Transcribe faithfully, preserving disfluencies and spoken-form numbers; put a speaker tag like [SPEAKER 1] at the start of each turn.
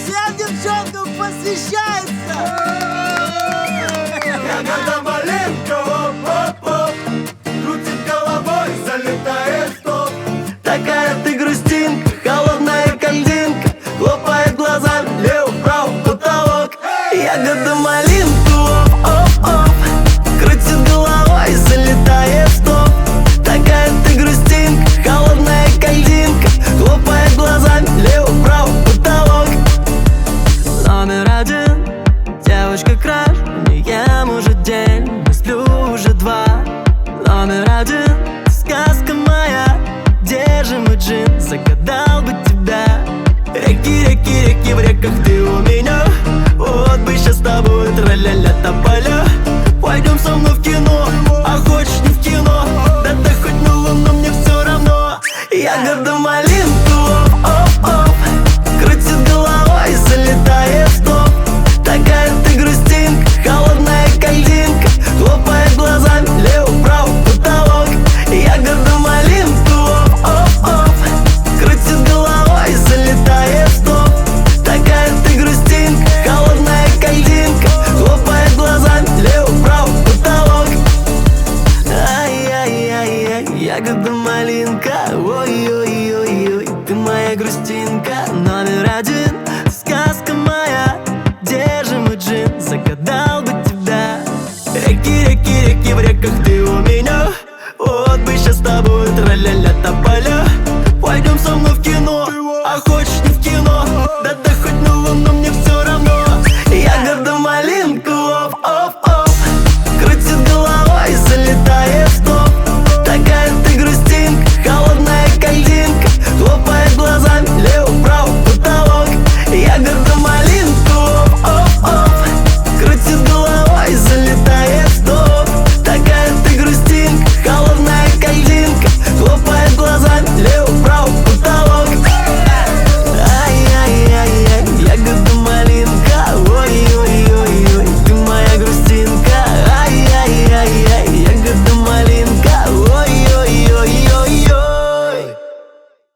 [SPEAKER 1] всем девчонкам посвящается.
[SPEAKER 2] Ягода малинка, оп-оп-оп, крутит головой, залетает в топ.
[SPEAKER 3] Такая ты грустинка, холодная кальдинка, хлопает глазами лево-право потолок. Ягода малинка, оп-оп-оп, крутит головой, залетает в топ. Такая ты грустинка, холодная кальдинка, хлопает глазами лево-право потолок. Номер один, девочка краш, не ем уже день, не сплю уже два. Номер один, сказка моя, где же мой джин, загадал бы тебя. Реки, реки, реки, в реках ты у меня. Вот бы сейчас с тобой тра-ля-ля тополя. Пойдем со мной в кино, а хочешь не в кино, да ты хоть на луну, мне все равно. Ягода малинка, оп-оп-оп, крутит головой, залетает в топ. Такая ты грустинка, холодная кальдинка, хлопает глазами лево-право потолок. Ягода малинка, оп-оп-оп, крутит головой, залетает в топ. Такая ты грустинка, холодная кальдинка, хлопает глазами лево-право потолок. Ай-яй-яй-яй, ягода малинка, ой-ой-ой-ой, ты моя грустинка. Номер один, сказка моя, где же мой джин, загадал бы тебя. Реки, реки, реки, в реках ты у меня.